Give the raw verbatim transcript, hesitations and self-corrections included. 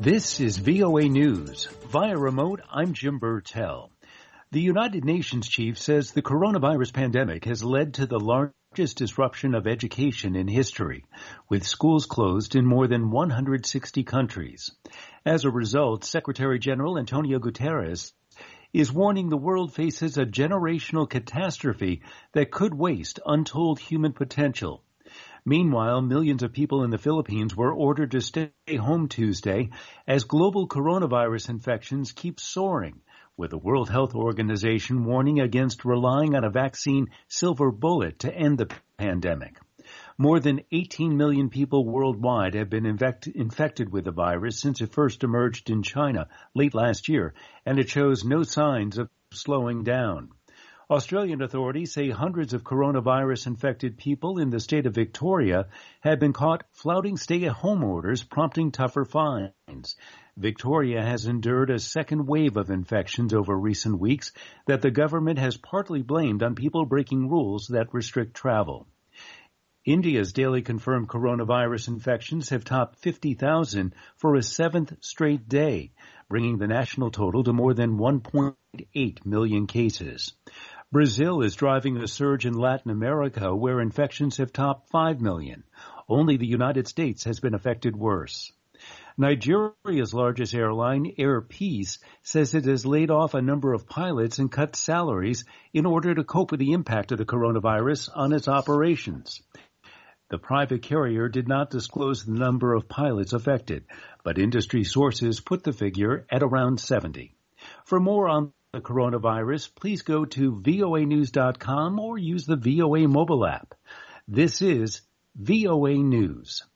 This is V O A News. Via remote, I'm Jim Burtell. The United Nations chief says the coronavirus pandemic has led to the largest disruption of education in history, with schools closed in more than one hundred sixty countries. As a result, Secretary General Antonio Guterres is warning the world faces a generational catastrophe that could waste untold human potential. Meanwhile, millions of people in the Philippines were ordered to stay home Tuesday as global coronavirus infections keep soaring, with the World Health Organization warning against relying on a vaccine silver bullet to end the pandemic. More than eighteen million people worldwide have been infect- infected with the virus since it first emerged in China late last year, and it shows no signs of slowing down. Australian authorities say hundreds of coronavirus-infected people in the state of Victoria have been caught flouting stay-at-home orders, prompting tougher fines. Victoria has endured a second wave of infections over recent weeks that the government has partly blamed on people breaking rules that restrict travel. India's daily confirmed coronavirus infections have topped fifty thousand for a seventh straight day, bringing the national total to more than one point eight million cases. Brazil is driving a surge in Latin America, where infections have topped five million. Only the United States has been affected worse. Nigeria's largest airline, Air Peace, says it has laid off a number of pilots and cut salaries in order to cope with the impact of the coronavirus on its operations. The private carrier did not disclose the number of pilots affected, but industry sources put the figure at around seventy. For more on the coronavirus, please go to V O A news dot com or use the V O A mobile app. This is V O A News.